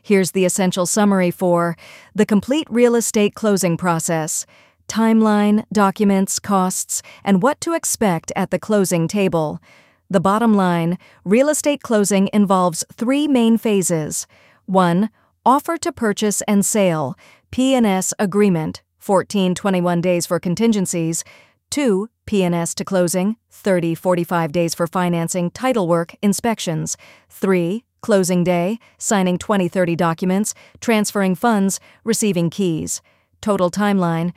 Here's the essential summary for the complete real estate closing process: timeline, documents, costs, and what to expect at the closing table. The bottom line: real estate closing involves three main phases. 1. Offer to purchase and sale, P&S agreement, 14-21 days for contingencies. 2. P&S to closing, 30-45 days for financing, title work, inspections. 3. Closing day, signing 20-30 documents, transferring funds, receiving keys. Total timeline: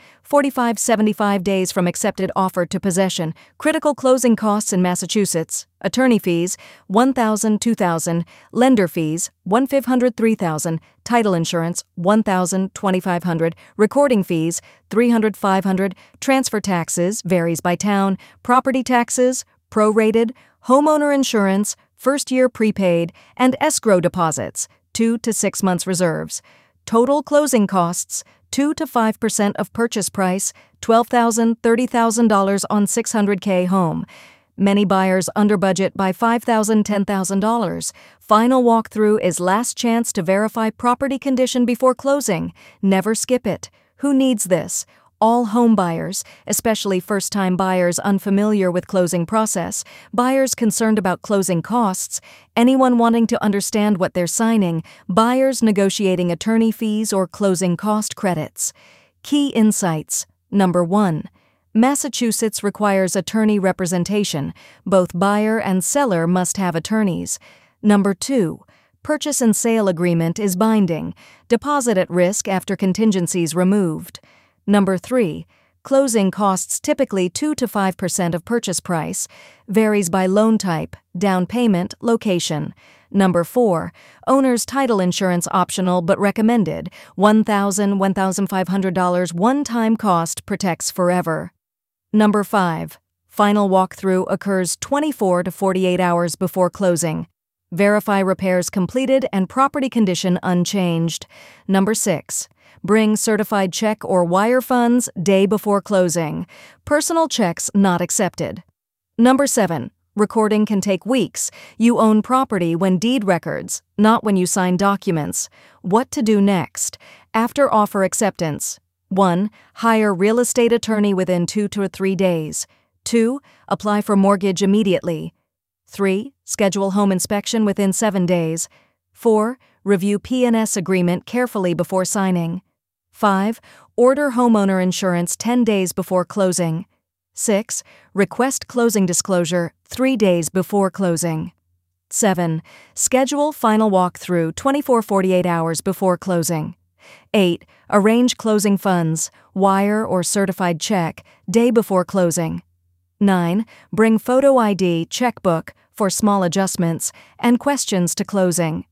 45-75 days from accepted offer to possession. Critical closing costs in Massachusetts: attorney fees, $1,000 $2,000, lender fees, $1,500 $3,000, title insurance, $1,000 $2,500, recording fees, $300 $500, transfer taxes, varies by town, property taxes, prorated, homeowner insurance, first-year prepaid, and escrow deposits, 2 to 6 months reserves. Total closing costs: 2 to 5% of purchase price, $12,000 $30,000 on $600K home. Many buyers under budget by $5,000 $10,000. Final walkthrough is last chance to verify property condition before closing. Never skip it. Who needs this? All home buyers, especially first-time buyers unfamiliar with closing process, buyers concerned about closing costs, anyone wanting to understand what they're signing, buyers negotiating attorney fees or closing cost credits. Key insights. Number 1. Massachusetts requires attorney representation. Both buyer and seller must have attorneys. Number 2. Purchase and sale agreement is binding. Deposit at risk after contingencies removed. Number 3. Closing costs typically 2 to 5% of purchase price. Varies by loan type, down payment, location. Number 4. Owner's title insurance optional but recommended. $1,000 $1,500 one-time cost, protects forever. Number 5. Final walkthrough occurs 24 to 48 hours before closing. Verify repairs completed and property condition unchanged. Number 6. Bring certified check or wire funds day before closing. Personal checks not accepted. Number 7. Recording can take weeks. You own property when deed records, not when you sign documents. What to do next? After offer acceptance: 1. Hire real estate attorney within 2 to 3 days. 2. Apply for mortgage immediately. 3. Schedule home inspection within 7 days. 4. Review P&S agreement carefully before signing. 5. Order homeowner insurance 10 days before closing. 6. Request closing disclosure 3 days before closing. 7. Schedule final walkthrough 24-48 hours before closing. 8. Arrange closing funds, wire or certified check, day before closing. 9. Bring photo ID, checkbook for small adjustments, and questions to closing.